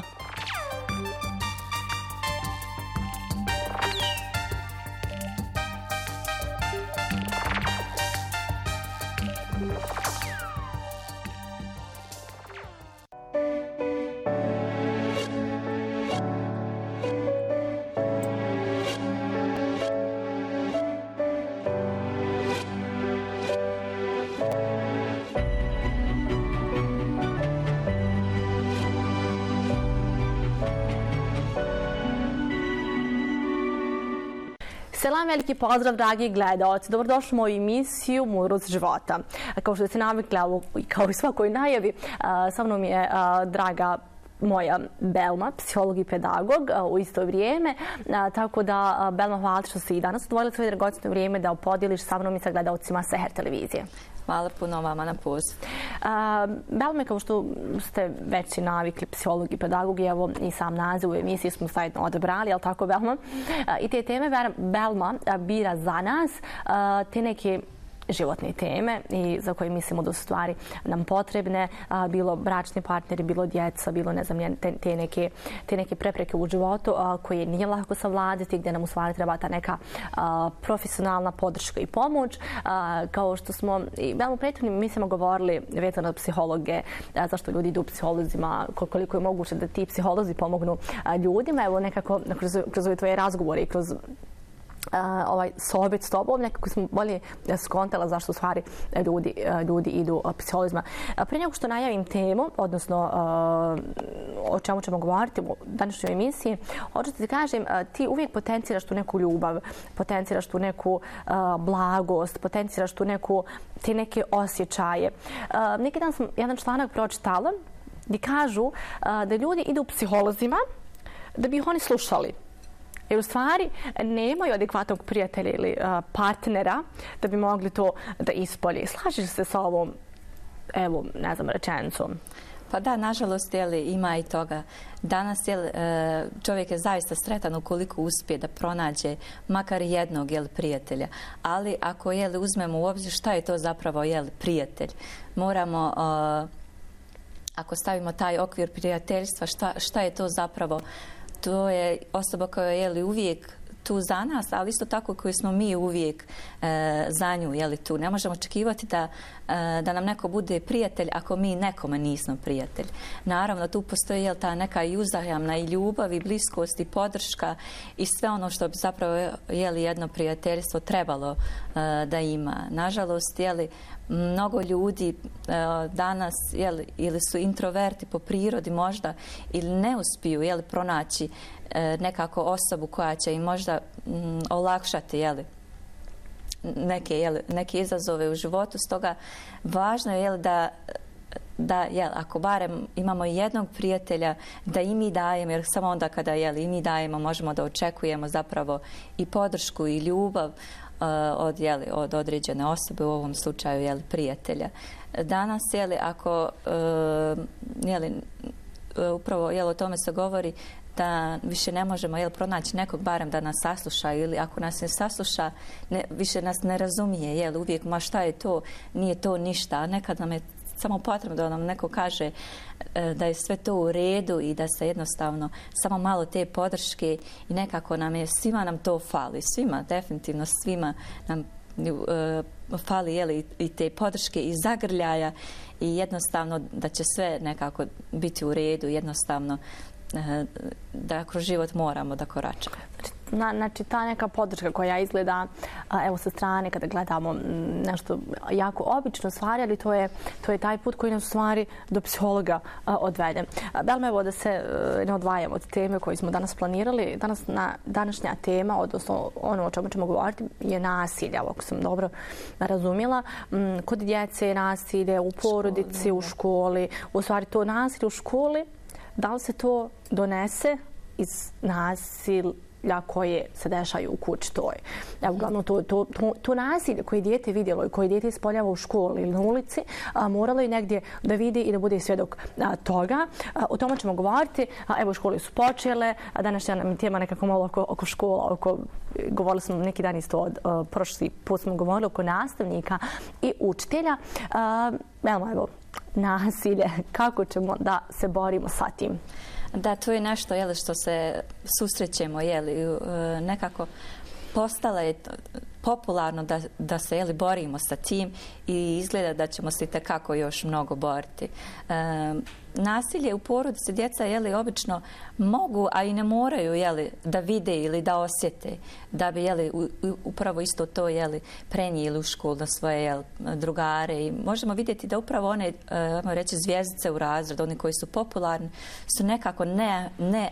Selam, veliki pozdrav, dragi gledaoci. Dobrodošli u moju emisiju Mudrost života. Kao što ste navikli, kao i svakoj najavi, sa mnom je draga moja Belma, psiholog i pedagog u isto vrijeme. Tako da, Belma, hvala što si i danas odvojila svoje dragocjeno vrijeme da podijeliš sa mnom i sa gledaocima Seher televizije. Hvala puno vama na poziv. Belme, kao što ste već i navikli, psiholog i pedagog, i evo i sam naziv u emisiji smo zajedno odabrali, jel tako, Belma? I te teme Belma bira za nas, te neke životne teme i za koje mislimo da su stvari nam potrebne, bilo bračni partneri, bilo djeca, bilo ne znam, te neke prepreke u životu koje nije lako savladati, gdje nam u stvari treba ta neka profesionalna podrška i pomoć. Kao što smo i u prethodnim emisijama govorili vezano od psihologe, zašto ljudi idu psiholozima, koliko je moguće da ti psiholozi pomognu ljudima. Evo nekako kroz ove tvoje razgovore i kroz ovaj sohbet s tobom, nekako smo bolje skontala zašto u stvari ljudi idu psiholozima. Prije nego što najavim temu, odnosno o čemu ćemo govoriti u današnjoj emisiji, hoću ti kažem, ti uvijek potenciraš tu neku ljubav, potenciraš tu neku blagost, potenciraš tu te neke osjećaje. Neki dan sam jedan članak pročitala gdje kažu da ljudi idu psiholozima da bi ih oni slušali. Jer u stvari nemaju adekvatnog prijatelja ili partnera da bi mogli to da ispolje. Slažeš se sa ovom, evo, ne znam, rečenicom? Pa da, nažalost, ima i toga. Danas čovjek je zaista sretan ukoliko uspije da pronađe makar jednog prijatelja. Ali ako uzmemo u obzir šta je to zapravo prijatelj, moramo, ako stavimo taj okvir prijateljstva, šta je to zapravo? To je osoba koja je uvijek tu za nas, ali isto tako koji smo mi uvijek za nju tu. Ne možemo očekivati da nam neko bude prijatelj ako mi nekome nismo prijatelj. Naravno, tu postoji ta neka i uzajamna i ljubav i bliskost i podrška i sve ono što bi zapravo jedno prijateljstvo trebalo da ima. Nažalost, mnogo ljudi danas ili su introverti po prirodi možda ili ne uspiju pronaći nekako osobu koja će im možda olakšati neke izazove u životu. Stoga važno je da ako barem imamo jednog prijatelja, da i mi dajemo, jer samo onda kada i mi dajemo možemo da očekujemo zapravo i podršku i ljubav od određene osobe, u ovom slučaju prijatelja. Danas, ako upravo o tome se govori, da više ne možemo pronaći nekog barem da nas sasluša, ili ako nas ne sasluša, više nas ne razumije, uvijek, ma šta je to, nije to ništa, a nekad nam je samo potrebno da nam neko kaže da je sve to u redu i da se jednostavno samo malo te podrške i nekako svima nam to fali, svima, definitivno svima nam fali i te podrške i zagrljaja i jednostavno da će sve nekako biti u redu, jednostavno da kroz život moramo da koračamo. Znači, ta neka podrška koja izgleda, evo sa strane kada gledamo nešto jako obično stvari, ali to je taj put koji nas u stvari do psihologa odvede. Belma, evo da se ne odvajamo od teme koju smo danas planirali. Današnja tema, odnosno ono o čemu ćemo govoriti, je nasilje, ako sam dobro razumjela. Kod djece je nasilje, u porodici, u školi. U stvari, to nasilje u školi, da li se to donese iz nasilja koje se dešaju u kući toj? Uglavnom, to nasilje koje dijete vidjelo i koje dijete ispoljava u školi ili na ulici, moralo je negdje da vidi i da bude svjedok toga. O tome ćemo govoriti. Evo, škole su počele. Današnja nam je tema nekako malo oko škola. Govorili smo neki dan isto prošli put smo govorili oko nastavnika i učitelja. Evo, nasilje. Kako ćemo da se borimo sa tim? Da, to je nešto što se susrećemo, nekako postalo je popularno da se borimo sa tim i izgleda da ćemo se itekako još mnogo boriti. Nasilje u porodici, djeca obično mogu, a i ne moraju da vide ili da osjete, da bi upravo isto to prenijeli u školu na svoje drugare. I možemo vidjeti da upravo one, reći, zvjezdice u razredu, oni koji su popularni, su nekako ne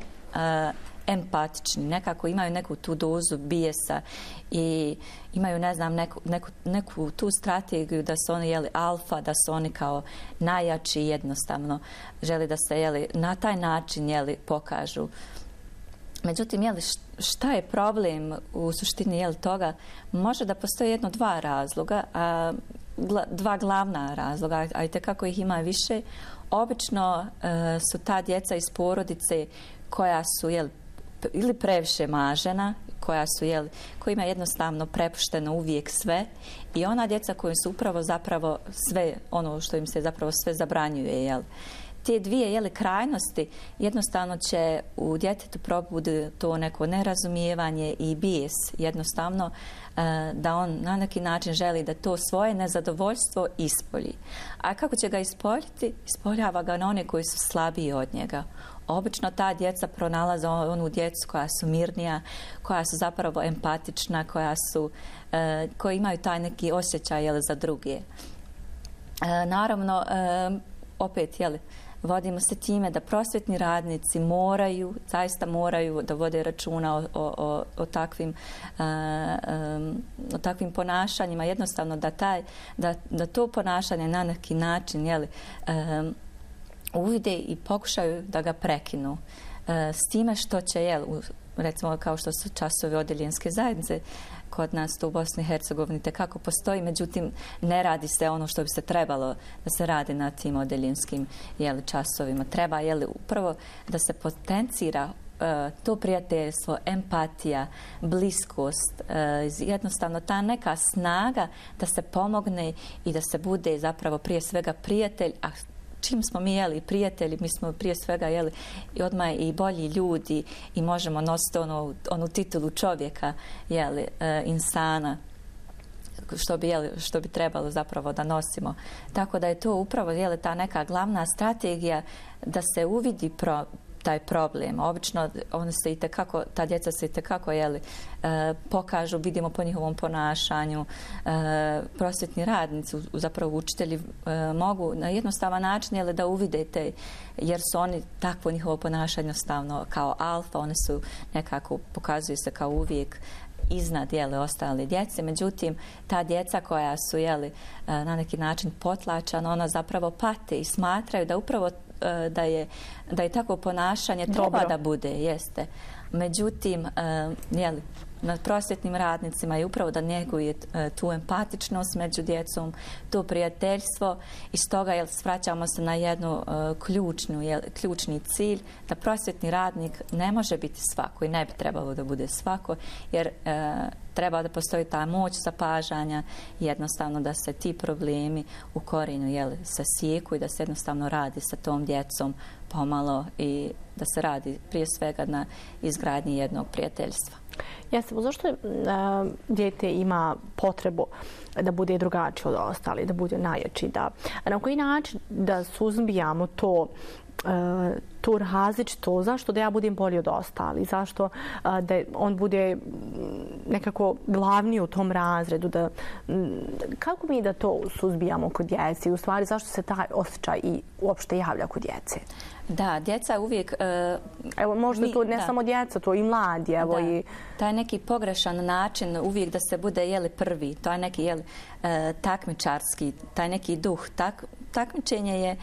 empatični, nekako imaju neku tu dozu bijesa i imaju, ne znam, neku tu strategiju da su oni alfa, da su oni kao najjači, jednostavno žele da se na taj način pokažu. Međutim, šta je problem u suštini toga? Može da postoji dva razloga, dva glavna razloga, a i tekako ih ima više. Obično su ta djeca iz porodice koja su ili previše mažena, kojima je jednostavno prepušteno uvijek sve, i ona djeca koja su upravo zapravo sve, ono što im se zapravo sve zabranjuje. Te dvije krajnosti jednostavno će u djetetu probuditi to neko nerazumijevanje i bijes, jednostavno da on na neki način želi da to svoje nezadovoljstvo ispolji. A kako će ga ispoljiti? Ispoljava ga na one koji su slabiji od njega. Obično ta djeca pronalaze onu djecu koja su mirnija, koja su zapravo empatična, koji imaju taj neki osjećaj za druge. Naravno, opet, vodimo se time da prosvjetni radnici zaista moraju da vode računa o takvim ponašanjima, jednostavno da to ponašanje na neki način uvide i pokušaju da ga prekinu. S time što će, recimo kao što su časovi odeljenske zajednice, kod nas to u Bosni i Hercegovini tekako postoji, međutim ne radi se ono što bi se trebalo da se radi na tim odeljenskim časovima. Treba upravo da se potencira to prijateljstvo, empatija, bliskost, jednostavno ta neka snaga da se pomogne i da se bude zapravo prije svega prijatelj, a čim smo mi prijatelji, mi smo prije svega i odmah i bolji ljudi i možemo nositi onu titulu čovjeka, insana, što bi trebalo zapravo da nosimo. Tako da je to upravo ta neka glavna strategija da se uvidi taj problem. Obično ta djeca se itekako pokažu, vidimo po njihovom ponašanju. Prosvjetni radnici, zapravo učitelji, mogu na jednostavan način da uvidete, jer su oni takvo njihovo ponašanje jednostavno kao alfa, one su nekako, pokazuju se kao uvijek iznad ostale djece. Međutim, ta djeca koja su na neki način potlačana, ona zapravo pate i smatraju da upravo da je takvo ponašanje treba da bude, jeste. Međutim, na prosvjetnim radnicima je upravo da njeguje tu empatičnost među djecom, to prijateljstvo i stoga svraćamo se na jednu ključni cilj da prosvjetni radnik ne može biti svako i ne bi trebalo da bude svako jer treba da postoji ta moć zapažanja i jednostavno da se ti problemi u korijenu sasijeku i da se jednostavno radi sa tom djecom pomalo i da se radi prije svega na izgradnji jednog prijateljstva. Jeste, zašto dijete ima potrebu da bude drugačiji od ostali, da bude najjači, na koji način da suzbijamo tu različito, zašto da ja budem bolji od ostali, zašto da on bude nekako glavni u tom razredu, kako mi da to suzbijamo kod djece i u stvari zašto se taj osjećaj i uopšte javlja kod djece? Da, djeca uvijek... Evo, možda to ne samo djeca, to i mladi. Evo, i... Taj neki pogrešan način uvijek da se bude prvi, to je neki takmičarski, taj neki duh. Takmičenje je,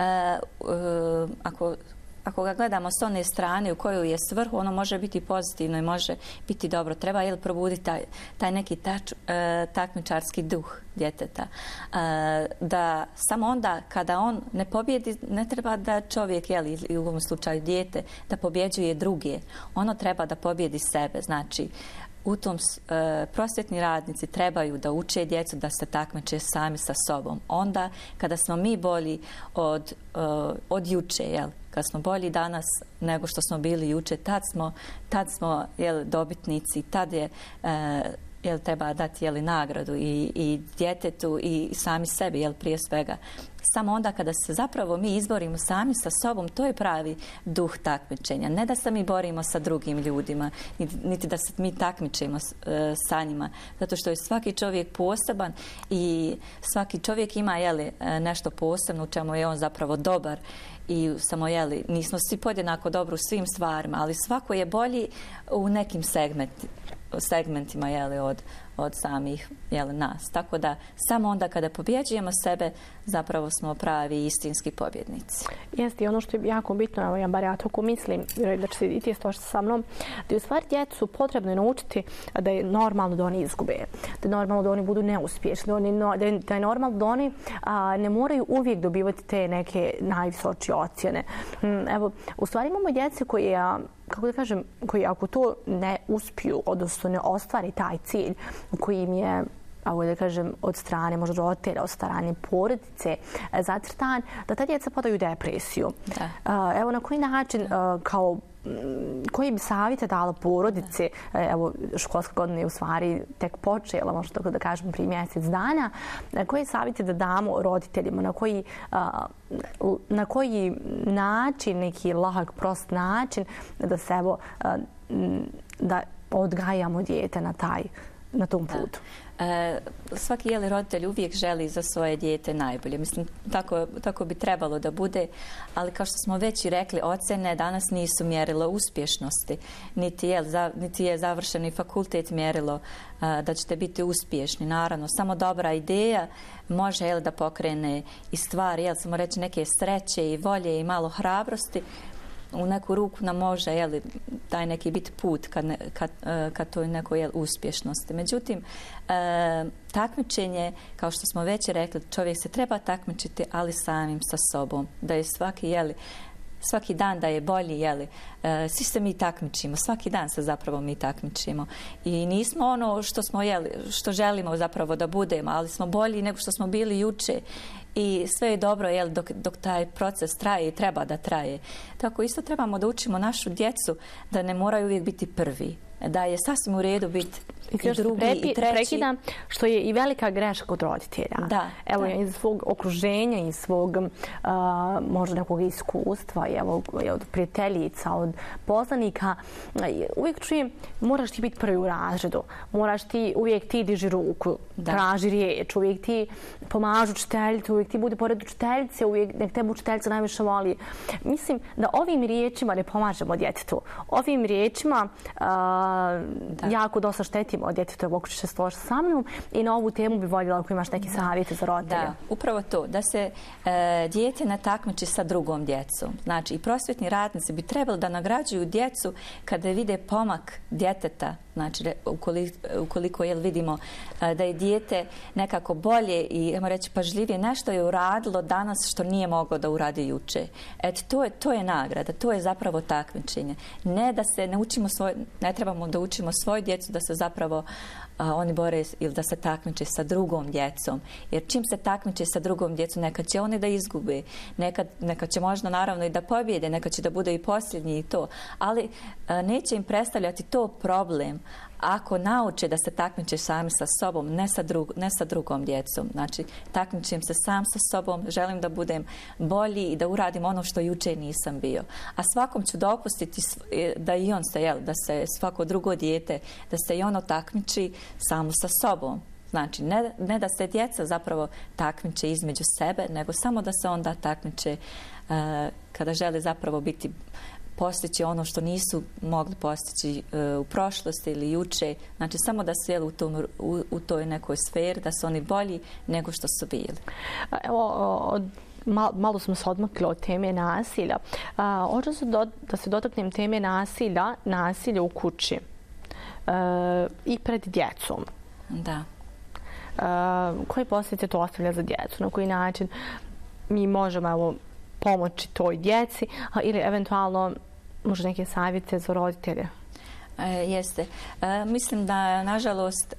ako ga gledamo s one strane u kojoj je svrhu, ono može biti pozitivno i može biti dobro. Treba probuditi taj neki takmičarski duh djeteta. Da samo onda kada on ne pobjedi, ne treba da čovjek, ili u ovom slučaju dijete, da pobjeđuje druge. Ono treba da pobjedi sebe. Znači, u tom prosvjetni radnici trebaju da uče djecu da se takmiče sami sa sobom. Onda kada smo mi bolji od juče, kad smo bolji danas nego što smo bili juče, tad smo dobitnici, tad je treba dati nagradu i djetetu i sami sebi, prije svega. Samo onda kada se zapravo mi izborimo sami sa sobom, to je pravi duh takmičenja. Ne da se mi borimo sa drugim ljudima, niti da se mi takmičimo sa njima. Zato što je svaki čovjek poseban i svaki čovjek ima nešto posebno u čemu je on zapravo dobar. I samo, nismo svi podjednako dobri u svim stvarima, ali svako je bolji u nekim segmentima od samih nas. Tako da samo onda kada pobjeđujemo sebe, zapravo smo pravi istinski pobjednici. Jeste, i ono što je jako bitno, evo ja bar ja tako mislim, da će se i ti složiti sa mnom, da je u stvari djecu potrebno je naučiti da je normalno da oni izgube, da je normalno da oni budu neuspješni, da je normalno da oni ne moraju uvijek dobivati te neke najvisočije ocjene. Evo, u stvari imamo djece koji kako da kažem, koji ako to ne uspiju, odnosno ne ostvari taj cilj koji im je, da kažem, od strane možda roditelja, od strane porodice zacrtan, da ta djeca padaju u depresiju. Evo na koji način, koji bi savjete dala porodice, evo školska godina je u stvari tek počela, možda tako da kažem prije mjesec dana, koje savjete da damo roditeljima, na koji način, neki lahak, prost način da se evo, da odgajamo dijete na tom putu. Svaki roditelj uvijek želi za svoje dijete najbolje. Mislim, tako bi trebalo da bude, ali kao što smo već i rekli, ocjene danas nisu mjerilo uspješnosti, niti je završeni fakultet mjerilo da ćete biti uspješni. Naravno, samo dobra ideja može da pokrene i stvari, samo reći neke sreće i volje i malo hrabrosti. U neku ruku nam može taj neki biti put ka toj nekoj uspješnosti. Međutim, takmičenje, kao što smo već rekli, čovjek se treba takmičiti, ali samim sa sobom. Da je svaki dan da je bolji, svi se mi takmičimo, svaki dan se zapravo mi takmičimo. I nismo ono što želimo zapravo da budemo, ali smo bolji nego što smo bili juče. I sve je dobro dok taj proces traje i treba da traje. Tako isto trebamo da učimo našu djecu da ne moraju uvijek biti prvi. Da je sasvim u redu biti i drugi i treći. Prekidam, što je i velika greška kod roditelja. Evo, iz svog okruženja, iz svog možda nekog iskustva, od prijateljica, od poznanika, uvijek čujem, moraš ti biti prvi u razredu, uvijek ti diži ruku, traži riječ, uvijek ti pomažu učiteljici, uvijek ti budi pored učiteljice, uvijek nek tebe učiteljica najviše voli. Mislim da ovim riječima ne pomažemo djetetu. Ovim riječima jako dosta štetimo od djetetovog okuću se složi sa mnom i na ovu temu bi voljela ako imaš neke savjete za roditelje. Da, upravo to, da se dijete ne takmiči sa drugom djecom. Znači, i prosvjetni radnici bi trebali da nagrađuju djecu kada vide pomak djeteta, znači ukoliko vidimo da je dijete nekako bolje i, ajmo reći, pažljivije, nešto je uradilo danas što nije moglo da uradi juče. To je nagrada, to je zapravo takmičenje. Ne trebamo da učimo svoju djecu da se zapravo oni bore ili da se takmiče sa drugom djecom. Jer čim se takmiče sa drugom djecom, nekad će oni da izgube, nekad će možda naravno i da pobjede, nekad će da bude i posljednji i to. Ali neće im predstavljati to problem ako nauče da se takmiče sami sa sobom, ne sa drugom djecom. Znači, takmičim se sam sa sobom, želim da budem bolji i da uradim ono što juče nisam bio. A svakom ću dopustiti da i on da se svako drugo dijete, da se i ono takmiči samo sa sobom. Znači, ne da se djeca zapravo takmiče između sebe, nego samo da se onda takmiče kada žele zapravo postići ono što nisu mogli postići u prošlosti ili juče. Znači, samo da su u toj nekoj sferi, da su oni bolji nego što su bili. Evo, malo smo se odmakli od teme nasilja. Hoću da se dotaknem teme nasilja u kući i pred djecom. Da. Koje posljedice to ostavlja za djecu? Na koji način mi možemo pomoći toj djeci ili eventualno možda neke savjete za roditelje? Jeste. Mislim da, nažalost,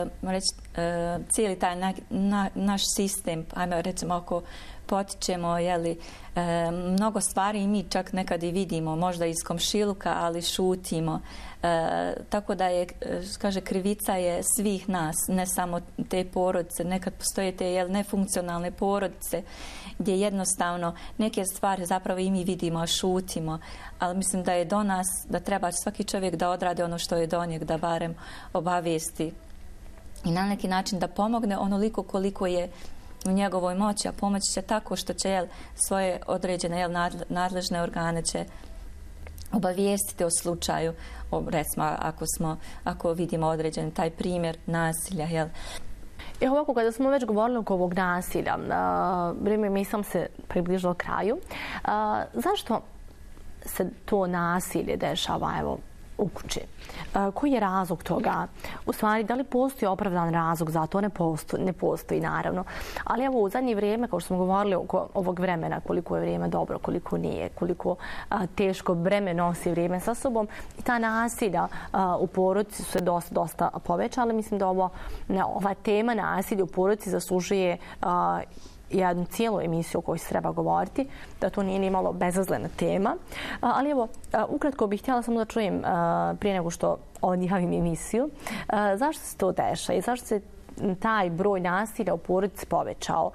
cijeli taj naš sistem, ajmo recimo ako potičemo mnogo stvari i mi čak nekad i vidimo, možda iz komšiluka, ali šutimo. Tako da je, krivica je svih nas, ne samo te porodice. Nekad postoje te nefunkcionalne porodice gdje jednostavno neke stvari zapravo i mi vidimo, a šutimo. Ali mislim da je do nas, da treba svaki čovjek da odradi ono što je do njeg, da barem obavijesti i na neki način da pomogne onoliko koliko je u njegovoj moći, a pomoći će tako što će svoje određene nadležne organe će obavijestiti o slučaju, recimo ako vidimo određen taj primjer nasilja. Ovako, kada smo već govorili oko ovog nasilja, mi sam se približila kraju. Zašto se to nasilje dešava u kući? Koji je razlog toga? U stvari, da li postoji opravdan razlog za to? Ne postoji, naravno. Ali evo, u zadnje vrijeme, kao što smo govorili oko ovog vremena, koliko je vrijeme dobro, koliko nije, koliko teško breme nosi vrijeme sa sobom, i ta nasilja u porodici su se dosta povećala. Mislim da ova tema nasilja u porodici zaslužuje jednu cijelu emisiju o kojoj se treba govoriti, da to nije nimalo bezazlena tema. Ali evo, ukratko bih htjela samo da čujem prije nego što odjavim emisiju, zašto se to dešava i zašto se taj broj nasilja u porodici povećao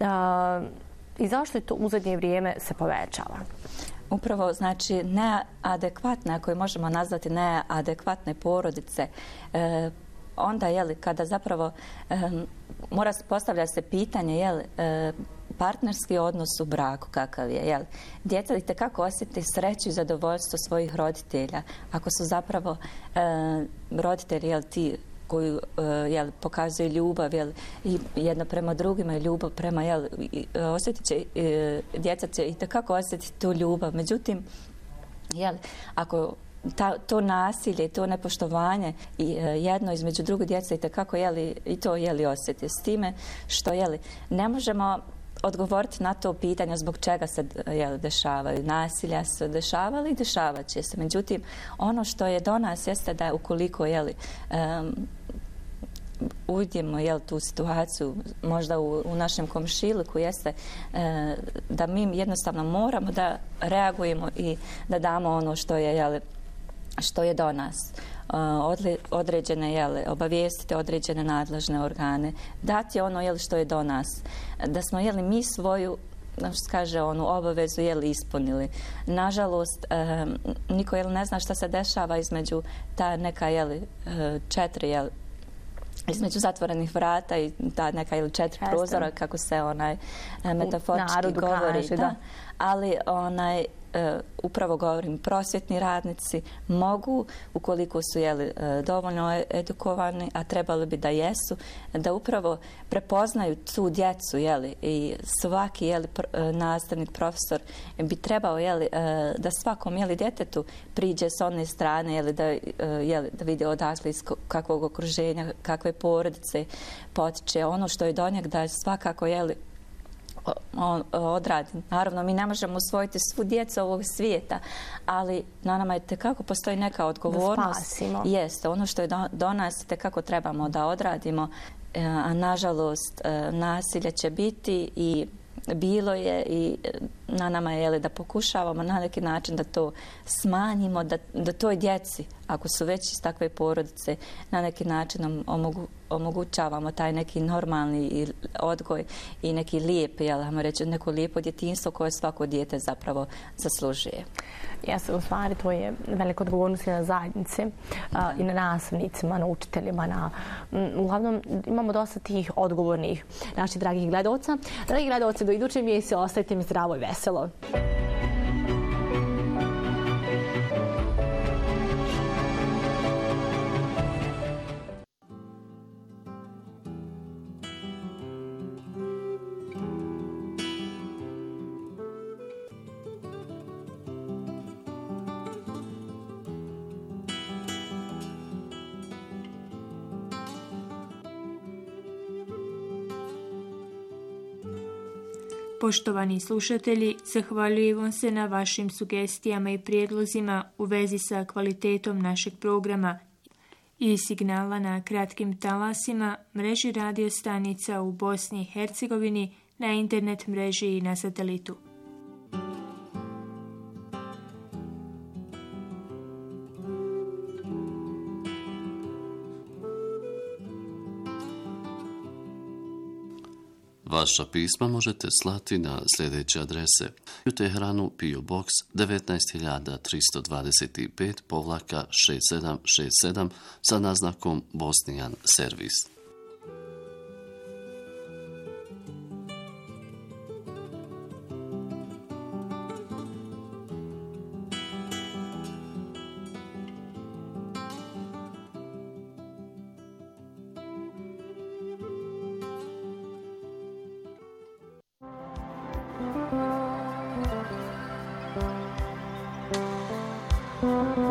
i zašto je to u zadnje vrijeme se povećava? Upravo, znači, neadekvatne, ako je možemo nazvati neadekvatne porodice, onda, kada zapravo postavlja se pitanje, partnerski odnos u braku kakav je, djeca itekako osjeti sreću i zadovoljstvo svojih roditelja. Ako su zapravo roditelji, ti koji pokazuju ljubav i jedno prema drugima i ljubav prema, osjetit će, djeca će itekako osjetiti tu ljubav. Međutim, ako to nasilje, to nepoštovanje i jedno između druge djece itekako i to osjeti s time što ne možemo odgovoriti na to pitanje zbog čega se dešavaju. Nasilja se dešavali i dešavat će se. Međutim, ono što je do nas jeste da ukoliko uvidimo tu situaciju možda u našem komšiluku, jeste da mi jednostavno moramo da reagujemo i da damo ono što je do nas. Određene, obavijestiti određene nadležne organe, dati ono što je do nas. Da smo mi svoju, onu obavezu ispunili. Nažalost, niko ne zna šta se dešava između ta neka četiri između zatvorenih vrata i ta neka četiri prozora, kako se metaforički govori. Da. Ali upravo govorim, prosvjetni radnici mogu, ukoliko su dovoljno edukovani, a trebali bi da jesu, da upravo prepoznaju tu djecu i svaki nastavnik, profesor bi trebao da svakom djetetu priđe s one strane da vidi odakle iz kakvog okruženja, kakve porodice potiče, ono što je do njeg da svakako odradi. Naravno, mi ne možemo usvojiti svu djecu ovog svijeta, ali na nama je tekako postoji neka odgovornost. Da spasimo. Jeste, ono što je do nas tekako trebamo da odradimo, a nažalost nasilje će biti i bilo je i na nama je da pokušavamo na neki način da to smanjimo, da toj djeci, ako su već iz takve porodice, na neki način omogućavamo taj neki normalni odgoj i neki lijep, ajmo reći, neko lijepo djetinjstvo koje svako dijete zapravo zaslužuje. Jeste, u stvari to je velika odgovornost na zajednice i na nastavnicima, na učiteljima. Uglavnom imamo dosta tih odgovornih naših dragih gledalca. Dragi gledalci, do iduće emisije ostajte mi zdravo i veselo. Poštovani slušatelji, zahvaljujem vam se na vašim sugestijama i prijedlozima u vezi sa kvalitetom našeg programa i signala na kratkim talasima, mreži radio stanica u Bosni i Hercegovini, na internet mreži i na satelitu. Vaša pisma možete slati na sljedeće adrese: u Teheranu PO Box 19325-6767 sa naznakom Bosnijan servis. Thank you.